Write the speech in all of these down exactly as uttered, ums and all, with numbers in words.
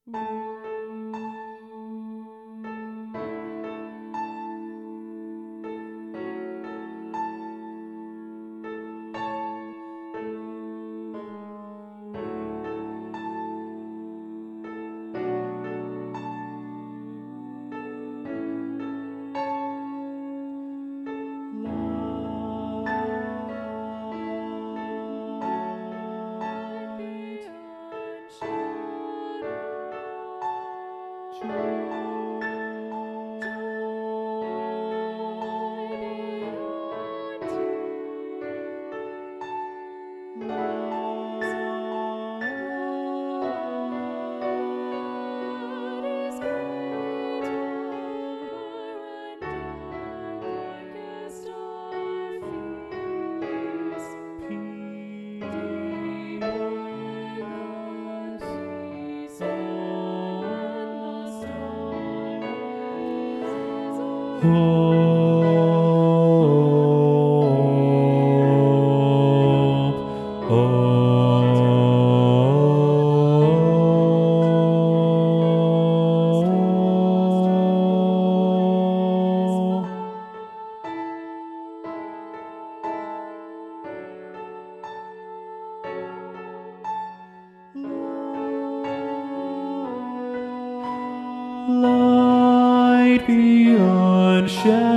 Light beyond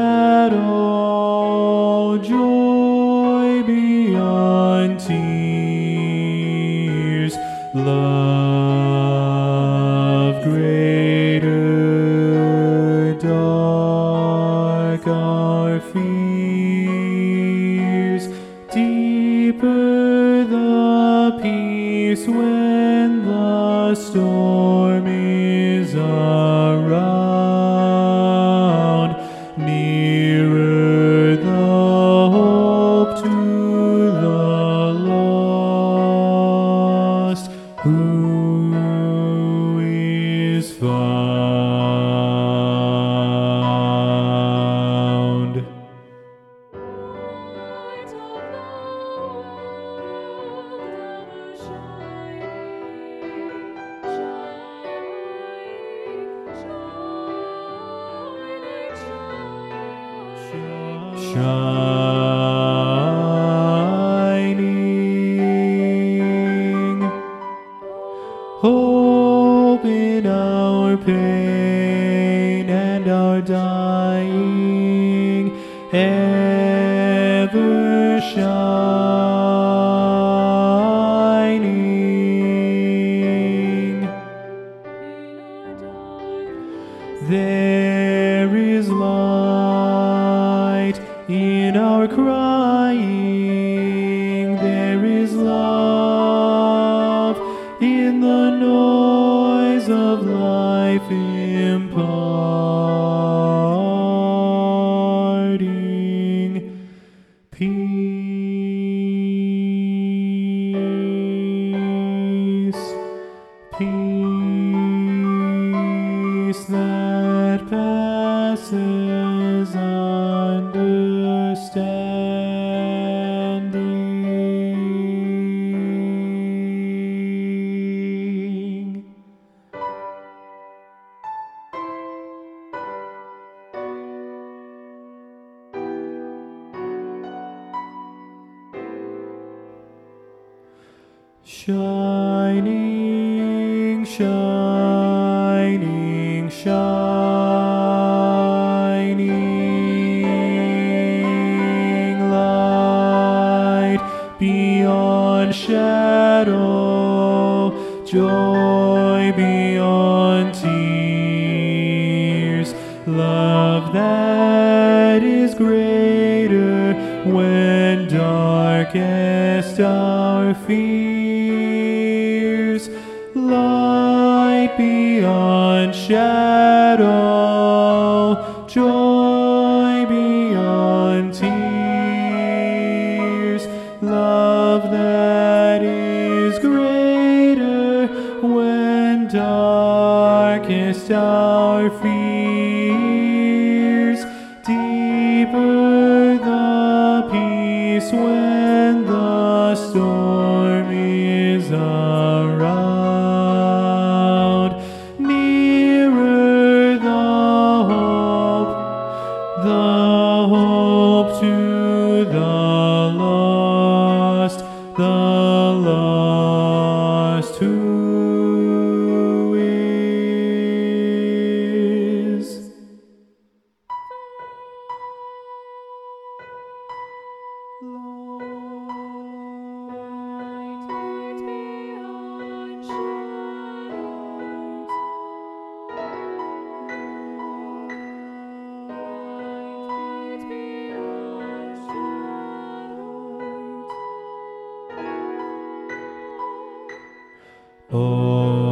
shadow, joy beyond tears, love greater, dark our fears, deeper the peace when the storm is around, nearer the hope to the lost who is found. Light of the world, ever shining, shining, shining, Shining, hope in our pain and our dying, ever shining. There is light in our crying, there is love in the noise of life imparting peace, peace that passes understanding. Shining, shining, shining light beyond shadow, joy beyond tears, love that is greater when darkest our fears, light beyond shadow, joy beyond tears, love that is greater when darkest our fears, deeper the peace when the storm is around, Light behind shadows. Light behind shadows. Oh